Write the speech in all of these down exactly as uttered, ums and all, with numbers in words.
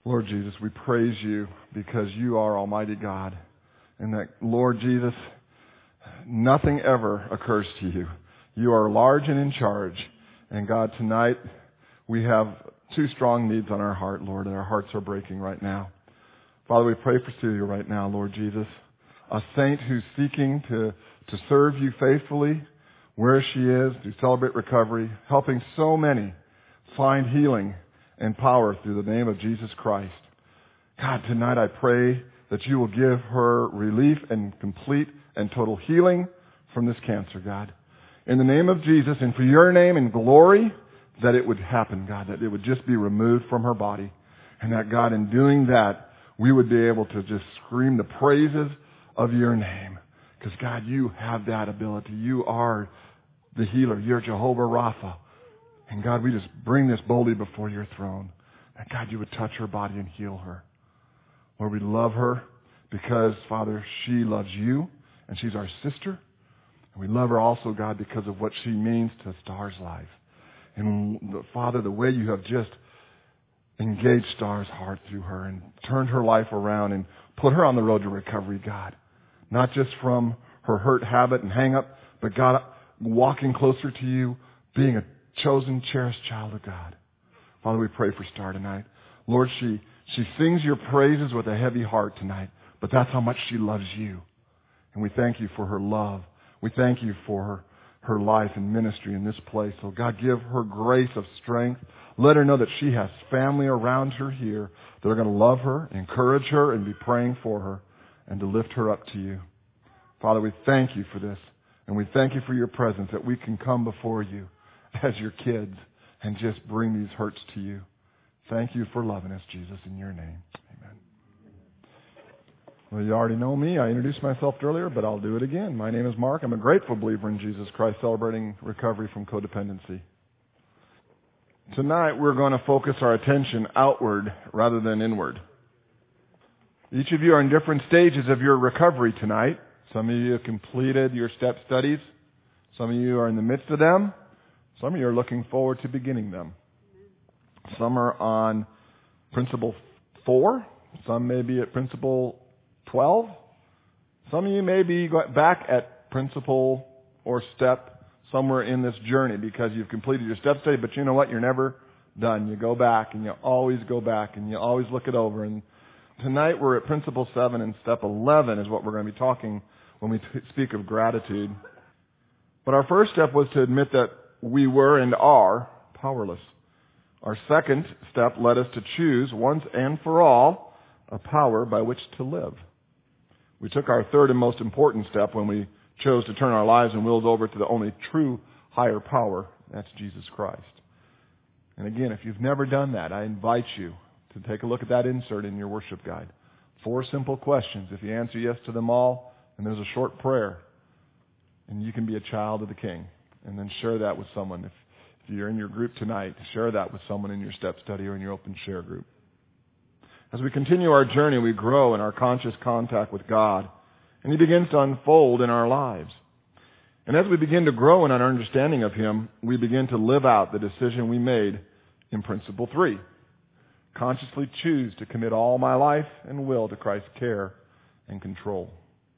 Lord Jesus, we praise you because you are Almighty God. And that, Lord Jesus, nothing ever occurs to you. You are large and in charge. And God, tonight we have two strong needs on our heart, Lord, and our hearts are breaking right now. Father, we pray for Celia right now, Lord Jesus, a saint who's seeking to, to serve you faithfully where she is, to celebrate recovery, helping so many find healing and power through the name of Jesus Christ. God, tonight I pray that you will give her relief and complete and total healing from this cancer, God. In the name of Jesus and for your name and glory, that it would happen, God, that it would just be removed from her body. And that, God, in doing that, we would be able to just scream the praises of your name. Because, God, you have that ability. You are the healer. You're Jehovah Rapha. And God, we just bring this boldly before your throne. That God, you would touch her body and heal her. Lord, we love her because, Father, she loves you and she's our sister. And we love her also, God, because of what she means to Star's life. And Father, the way you have just engaged Star's heart through her and turned her life around and put her on the road to recovery, God. Not just from her hurt habit and hang up, but God, walking closer to you, being a chosen, cherished child of God. Father, we pray for Star tonight. Lord, she, she sings your praises with a heavy heart tonight, but that's how much she loves you. And we thank you for her love. We thank you for her, her life and ministry in this place. So God, give her grace of strength. Let her know that she has family around her here that are going to love her, encourage her, and be praying for her and to lift her up to you. Father, we thank you for this. And we thank you for your presence, that we can come before you as your kids and just bring these hurts to you. Thank you for loving us, Jesus, in your name. Amen. Well, you already know me. I introduced myself earlier, but I'll do it again. My name is Mark. I'm a grateful believer in Jesus Christ, celebrating recovery from codependency. Tonight, we're going to focus our attention outward rather than inward. Each of you are in different stages of your recovery tonight. Some of you have completed your step studies. Some of you are in the midst of them. Some of you are looking forward to beginning them. Some are on principle four. Some may be at principle twelve. Some of you may be back at principle or step somewhere in this journey because you've completed your step study, but you know what? You're never done. You go back and you always go back and you always look it over. And tonight we're at principle seven, and step eleven is what we're going to be talking when we t- speak of gratitude. But our first step was to admit that we were and are powerless. Our second step led us to choose once and for all a power by which to live. We took our third and most important step when we chose to turn our lives and wills over to the only true higher power. That's Jesus Christ. And again, if you've never done that, I invite you to take a look at that insert in your worship guide. Four simple questions. If you answer yes to them all, and there's a short prayer, and you can be a child of the King. And then share that with someone. If, if you're in your group tonight, share that with someone in your step study or in your open share group. As we continue our journey, we grow in our conscious contact with God, and He begins to unfold in our lives. And as we begin to grow in our understanding of Him, we begin to live out the decision we made in principle three. Consciously choose to commit all my life and will to Christ's care and control.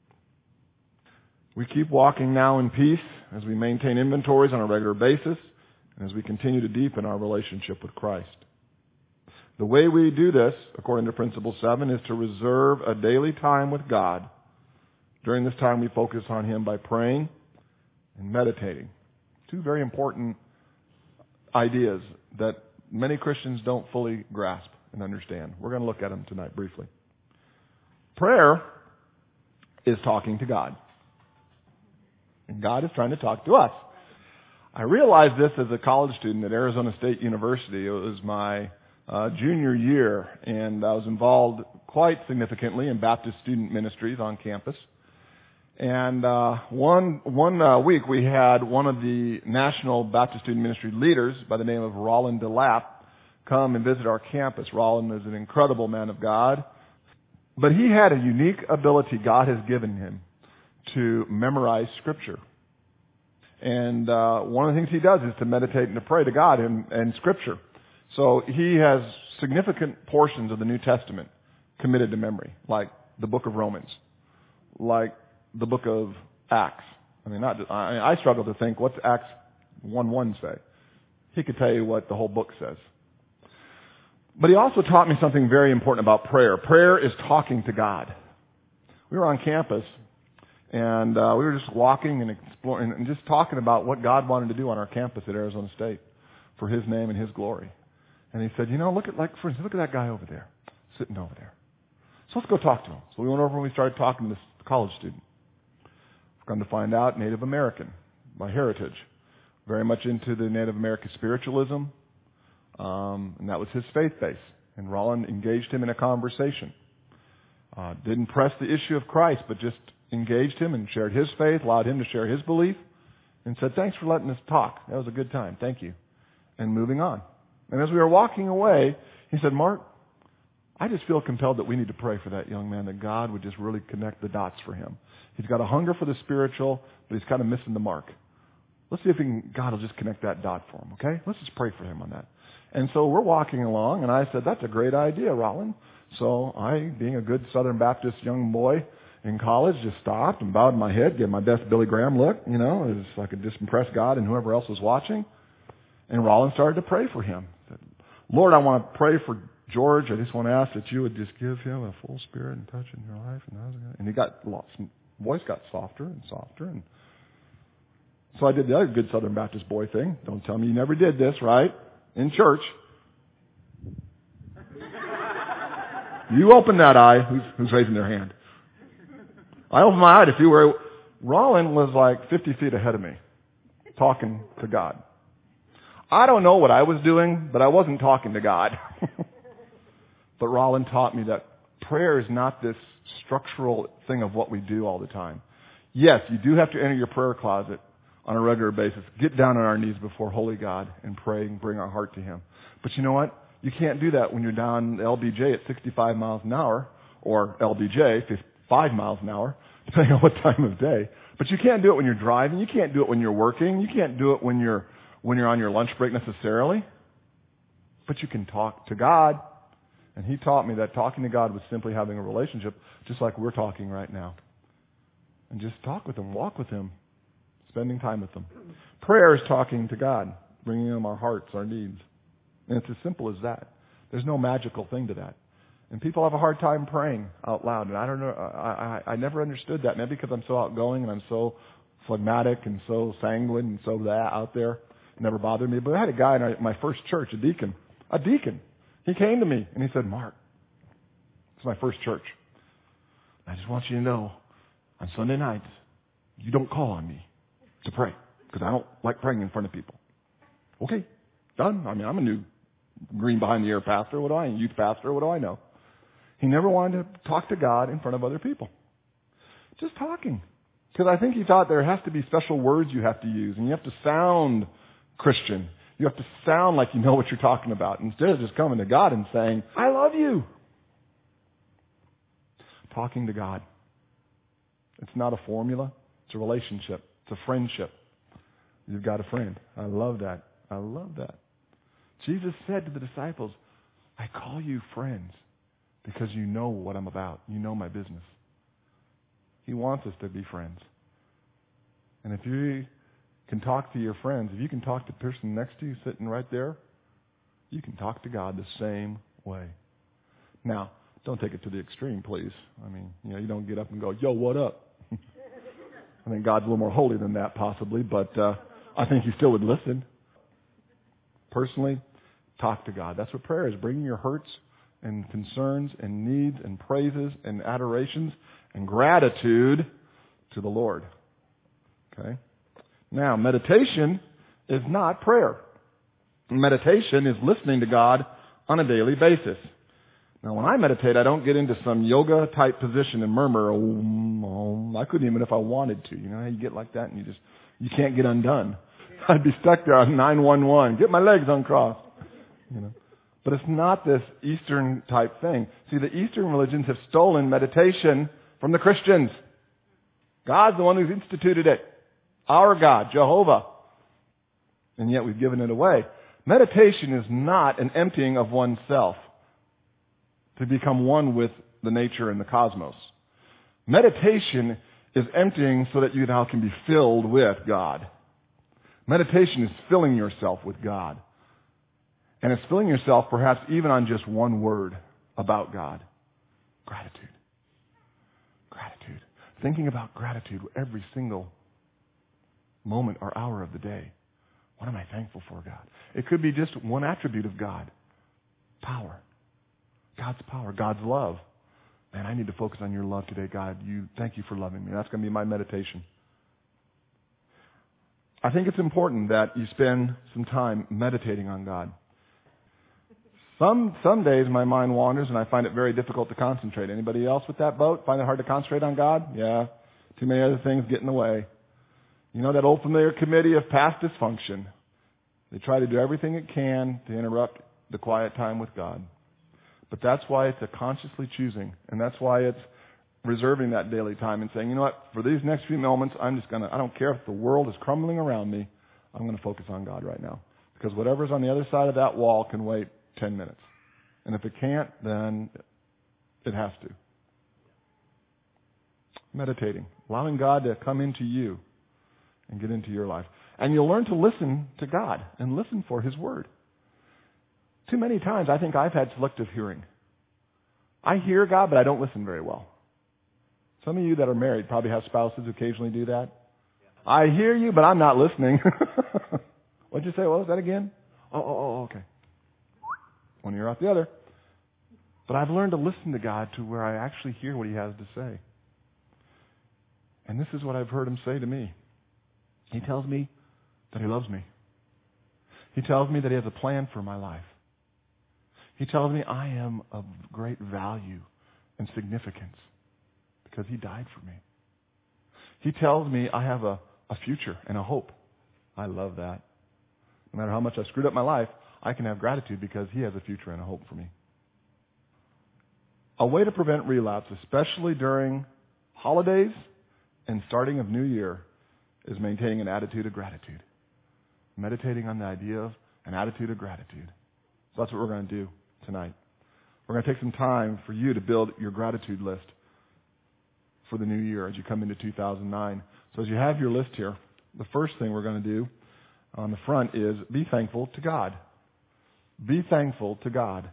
We keep walking now in peace as we maintain inventories on a regular basis and as we continue to deepen our relationship with Christ. The way we do this, according to Principle seven, is to reserve a daily time with God. During this time, we focus on Him by praying and meditating. Two very important ideas that many Christians don't fully grasp and understand. We're going to look at them tonight briefly. Prayer is talking to God. And God is trying to talk to us. I realized this as a college student at Arizona State University. It was my uh, junior year, and I was involved quite significantly in Baptist student ministries on campus. And uh, one one uh, week we had one of the National Baptist Student Ministry leaders by the name of Roland DeLapp come and visit our campus. Roland is an incredible man of God, but he had a unique ability God has given him to memorize Scripture. And uh, one of the things he does is to meditate and to pray to God in, in Scripture. So he has significant portions of the New Testament committed to memory, like the book of Romans, like the book of Acts. I mean, not just, I, I struggle to think, what's Acts one one say? He could tell you what the whole book says. But he also taught me something very important about prayer. Prayer is talking to God. We were on campus, and uh, we were just walking and exploring and just talking about what God wanted to do on our campus at Arizona State for His name and His glory. And he said, you know, look at, like, for instance, look at that guy over there, sitting over there. So let's go talk to him. So we went over and we started talking to this college student. We've come to find out Native American by heritage, very much into the Native American spiritualism, um, and that was his faith base. And Rollin engaged him in a conversation. Uh, didn't press the issue of Christ, but just engaged him and shared his faith, allowed him to share his belief, and said, thanks for letting us talk. That was a good time. Thank you. And moving on. And as we were walking away, he said, Mark, I just feel compelled that we need to pray for that young man, that God would just really connect the dots for him. He's got a hunger for the spiritual, but he's kind of missing the mark. Let's see if he can, God will just connect that dot for him, okay? Let's just pray for him on that. And so we're walking along, and I said, that's a great idea, Rollin. So I, being a good Southern Baptist young boy in college, just stopped and bowed my head, gave my best Billy Graham look, you know, as I could just impress God and whoever else was watching. And Rollin started to pray for him. Lord, I want to pray for George. I just want to ask that you would just give him a full spirit and touch in your life. And he got lost. Voice got softer and softer. And so I did the other good Southern Baptist boy thing. Don't tell me you never did this, right? In church. You open that eye. Who's, who's raising their hand? I opened my eye to see where Rollin was like fifty feet ahead of me, talking to God. I don't know what I was doing, but I wasn't talking to God. But Rollin taught me that prayer is not this structural thing of what we do all the time. Yes, you do have to enter your prayer closet on a regular basis. Get down on our knees before Holy God and pray and bring our heart to Him. But you know what? You can't do that when you're down L B J at sixty-five miles an hour, or L B J, five miles an hour, depending on what time of day. But you can't do it when you're driving. You can't do it when you're working. You can't do it when you're when you're on your lunch break necessarily. But you can talk to God. And he taught me that talking to God was simply having a relationship, just like we're talking right now. And just talk with Him, walk with Him, spending time with Him. Prayer is talking to God, bringing Him our hearts, our needs. And it's as simple as that. There's no magical thing to that. And people have a hard time praying out loud. And I don't know, I, I, I never understood that. Maybe because I'm so outgoing and I'm so phlegmatic and so sanguine and so that out there. It never bothered me. But I had a guy in my first church, a deacon, a deacon. He came to me and he said, Mark, it's my first church. I just want you to know, on Sunday nights, you don't call on me to pray because I don't like praying in front of people. Okay, done. I mean, I'm a new green behind the ear pastor. What do I, youth pastor? What do I know? He never wanted to talk to God in front of other people. Just talking. Because I think he thought there has to be special words you have to use, and you have to sound Christian. You have to sound like you know what you're talking about, instead of just coming to God and saying, I love you. Talking to God. It's not a formula. It's a relationship. It's a friendship. You've got a friend. I love that. I love that. Jesus said to the disciples, I call you friends because you know what I'm about. You know my business. He wants us to be friends. And if you can talk to your friends, if you can talk to the person next to you sitting right there, you can talk to God the same way. Now, don't take it to the extreme, please. I mean, you know, you don't get up and go, yo, what up? I think God's a little more holy than that possibly, but uh, I think He still would listen. Personally, talk to God. That's what prayer is, bringing your hurts and concerns and needs and praises and adorations and gratitude to the Lord. Okay? Now, meditation is not prayer. Meditation is listening to God on a daily basis. Now, when I meditate, I don't get into some yoga-type position and murmur, oh, oh, I couldn't even if I wanted to. You know how you get like that and you just, you can't get undone. I'd be stuck there on nine one one. Get my legs uncrossed. You know. But it's not this Eastern type thing. See, the Eastern religions have stolen meditation from the Christians. God's the one who's instituted it. Our God, Jehovah. And yet we've given it away. Meditation is not an emptying of oneself. to become one with the nature and the cosmos. Meditation is emptying so that you now can be filled with God. Meditation is filling yourself with God. And it's filling yourself perhaps even on just one word about God. Gratitude. Gratitude. Thinking about gratitude every single moment or hour of the day. What am I thankful for, God? It could be just one attribute of God. Power. God's power. God's love. Man, I need to focus on your love today, God. You, thank you for loving me. That's going to be my meditation. I think it's important that you spend some time meditating on God. Some some days my mind wanders and I find it very difficult to concentrate. Anybody else with that boat? Find it hard to concentrate on God? Yeah. Too many other things get in the way. You know that old familiar committee of past dysfunction. They try to do everything it can to interrupt the quiet time with God. But that's why it's a consciously choosing. And that's why it's reserving that daily time and saying, you know what, for these next few moments, I'm just going to, I don't care if the world is crumbling around me, I'm going to focus on God right now. Because whatever's on the other side of that wall can wait ten minutes. And if it can't, then it has to. Meditating. Allowing God to come into you and get into your life. And you'll learn to listen to God and listen for His Word. Too many times I think I've had selective hearing. I hear God, but I don't listen very well. Some of you that are married probably have spouses who occasionally do that. I hear you, but I'm not listening. What'd you say? What was that again? Oh, oh, oh, okay. One ear out the other. But I've learned to listen to God to where I actually hear what He has to say. And this is what I've heard Him say to me. He tells me that He loves me. He tells me that He has a plan for my life. He tells me I am of great value and significance because He died for me. He tells me I have a, a future and a hope. I love that. No matter how much I screwed up my life, I can have gratitude because He has a future and a hope for me. A way to prevent relapse, especially during holidays and starting of New Year, is maintaining an attitude of gratitude. Meditating on the idea of an attitude of gratitude. So that's what we're going to do tonight. We're going to take some time for you to build your gratitude list for the new year as you come into two thousand nine. So as you have your list here, the first thing we're going to do on the front is be thankful to God. Be thankful to God.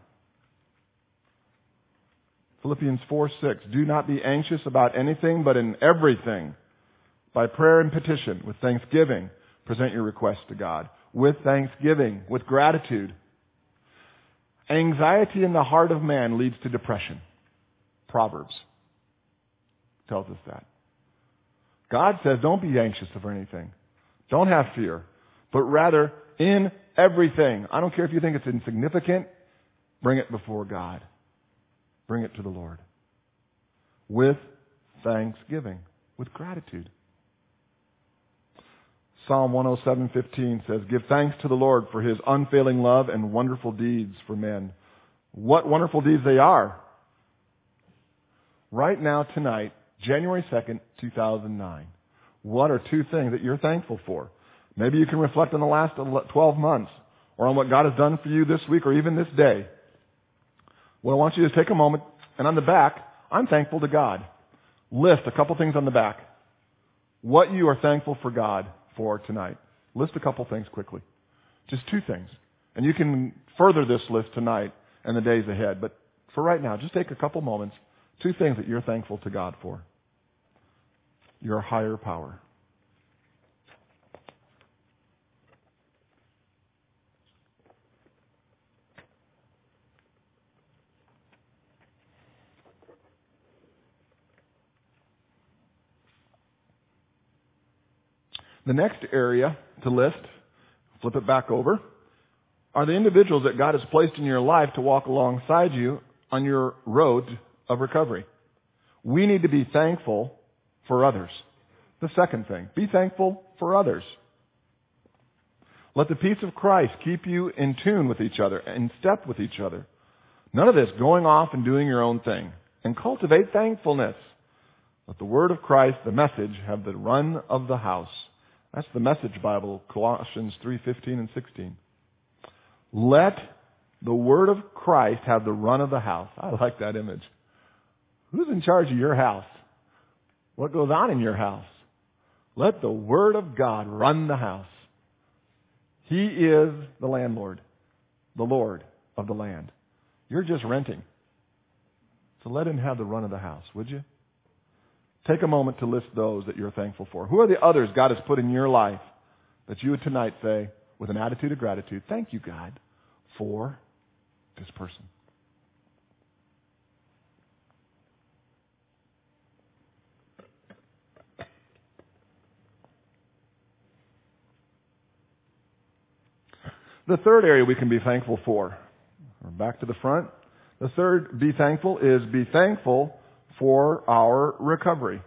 Philippians four six, do not be anxious about anything, but in everything, by prayer and petition, with thanksgiving, present your requests to God. With thanksgiving, with gratitude. Anxiety in the heart of man leads to depression. Proverbs tells us that. God says, don't be anxious over anything. Don't have fear, but rather in everything. I don't care if you think it's insignificant, bring it before God. Bring it to the Lord. With thanksgiving, with gratitude. Psalm one oh seven fifteen says, give thanks to the Lord for His unfailing love and wonderful deeds for men. What wonderful deeds they are. Right now, tonight, January second, two thousand nine. What are two things that you're thankful for? Maybe you can reflect on the last twelve months or on what God has done for you this week or even this day. Well, I want you to take a moment, and on the back, I'm thankful to God. List a couple things on the back. What you are thankful for God for tonight. List a couple things quickly. Just two things. And you can further this list tonight and the days ahead. But for right now, just take a couple moments. Two things that you're thankful to God for. Your higher power. The next area to list, flip it back over, are the individuals that God has placed in your life to walk alongside you on your road of recovery. We need to be thankful for others. The second thing, be thankful for others. Let the peace of Christ keep you in tune with each other, in step with each other. None of this going off and doing your own thing. And cultivate thankfulness. Let the word of Christ, the message, have the run of the house. That's the Message Bible, Colossians three fifteen and sixteen. Let the word of Christ have the run of the house. I like that image. Who's in charge of your house? What goes on in your house? Let the word of God run the house. He is the landlord, the Lord of the land. You're just renting. So let him have the run of the house, would you? Take a moment to list those that you're thankful for. Who are the others God has put in your life that you would tonight say, with an attitude of gratitude, thank you, God, for this person? The third area we can be thankful for, or back to the front, the third be thankful is be thankful for our recovery.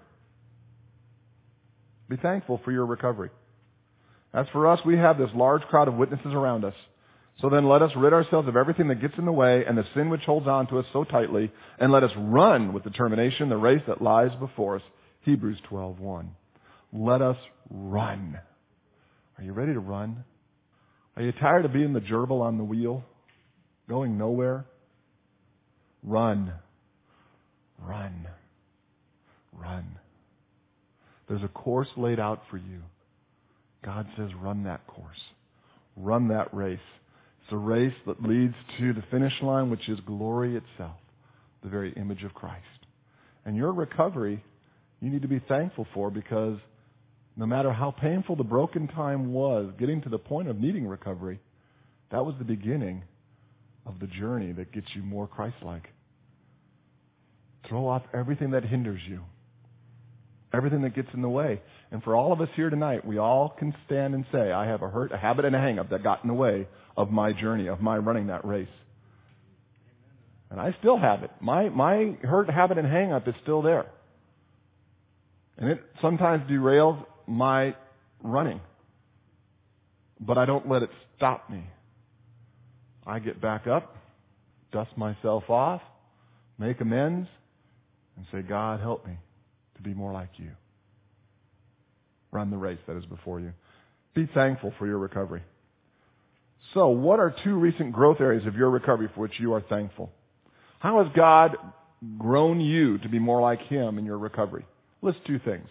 Be thankful for your recovery. As for us, we have this large crowd of witnesses around us. So then let us rid ourselves of everything that gets in the way and the sin which holds on to us so tightly, and let us run with determination the race that lies before us. Hebrews twelve one. Let us run. Are you ready to run? Are you tired of being the gerbil on the wheel, going nowhere? Run. Run. Run. There's a course laid out for you. God says run that course. Run that race. It's a race that leads to the finish line, which is glory itself, the very image of Christ. And your recovery, you need to be thankful for, because no matter how painful the broken time was, getting to the point of needing recovery, that was the beginning of the journey that gets you more Christ-like. Throw off everything that hinders you, everything that gets in the way. And for all of us here tonight, we all can stand and say, I have a hurt, a habit, and a hang-up that got in the way of my journey, of my running that race. And I still have it. My, my hurt, habit, and hang-up is still there. And it sometimes derails my running. But I don't let it stop me. I get back up, dust myself off, make amends, and say, God, help me to be more like you. Run the race that is before you. Be thankful for your recovery. So, what are two recent growth areas of your recovery for which you are thankful? How has God grown you to be more like Him in your recovery? List two things.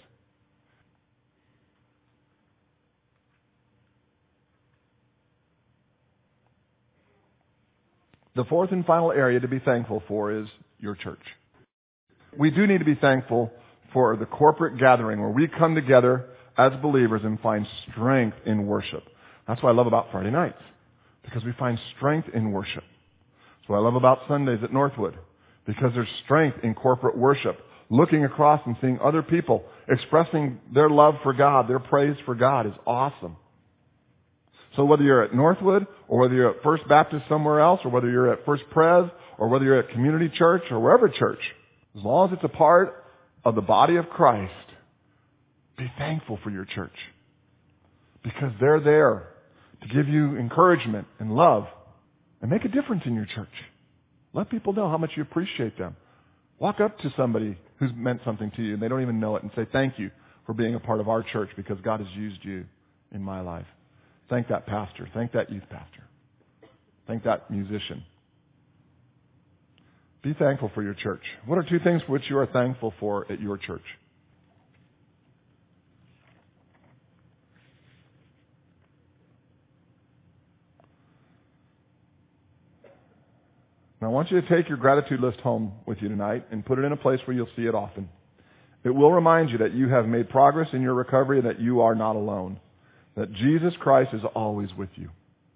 The fourth and final area to be thankful for is your church. We do need to be thankful for the corporate gathering where we come together as believers and find strength in worship. That's what I love about Friday nights, because we find strength in worship. That's what I love about Sundays at Northwood, because there's strength in corporate worship. Looking across and seeing other people expressing their love for God, their praise for God is awesome. So whether you're at Northwood, or whether you're at First Baptist somewhere else, or whether you're at First Pres, or whether you're at Community Church, or wherever church, as long as it's a part of the body of Christ, be thankful for your church. Because they're there to give you encouragement and love and make a difference in your church. Let people know how much you appreciate them. Walk up to somebody who's meant something to you and they don't even know it and say, thank you for being a part of our church because God has used you in my life. Thank that pastor. Thank that youth pastor. Thank that musician. Be thankful for your church. What are two things for which you are thankful for at your church? Now, I want you to take your gratitude list home with you tonight and put it in a place where you'll see it often. It will remind you that you have made progress in your recovery and that you are not alone. That Jesus Christ is always with you.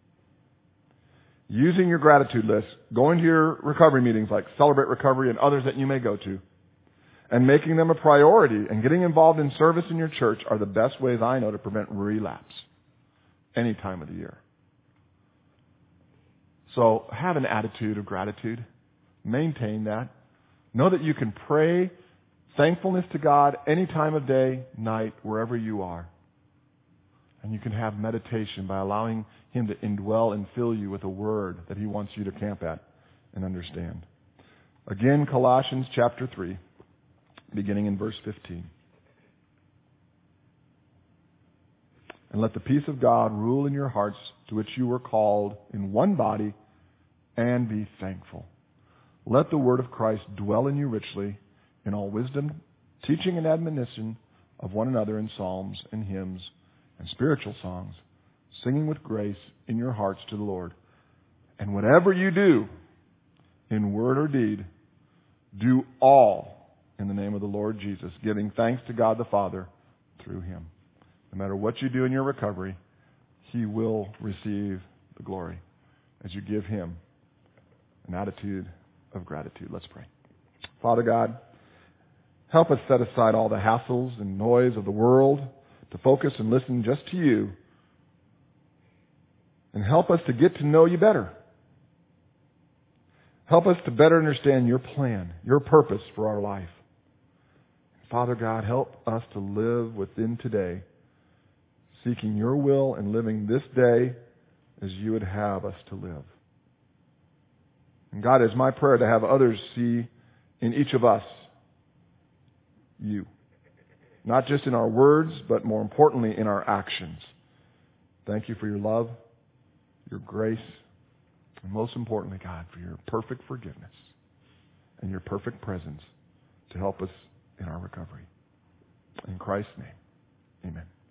Using your gratitude list, going to your recovery meetings like Celebrate Recovery and others that you may go to, and making them a priority and getting involved in service in your church are the best ways I know to prevent relapse any time of the year. So have an attitude of gratitude. Maintain that. Know that you can pray thankfulness to God any time of day, night, wherever you are. And you can have meditation by allowing Him to indwell and fill you with a word that He wants you to camp at and understand. Again, Colossians chapter three, beginning in verse fifteen. And let the peace of God rule in your hearts, to which you were called in one body, and be thankful. Let the word of Christ dwell in you richly in all wisdom, teaching and admonition of one another in psalms and hymns and spiritual songs, singing with grace in your hearts to the Lord. And whatever you do, in word or deed, do all in the name of the Lord Jesus, giving thanks to God the Father through Him. No matter what you do in your recovery, He will receive the glory as you give Him an attitude of gratitude. Let's pray. Father God, help us set aside all the hassles and noise of the world to focus and listen just to You, and help us to get to know You better. Help us to better understand Your plan, Your purpose for our life. Father God, help us to live within today, seeking Your will and living this day as You would have us to live. And God, it's my prayer to have others see in each of us You. Not just in our words, but more importantly in our actions. Thank You for Your love, Your grace, and most importantly, God, for Your perfect forgiveness and Your perfect presence to help us in our recovery. In Christ's name, amen.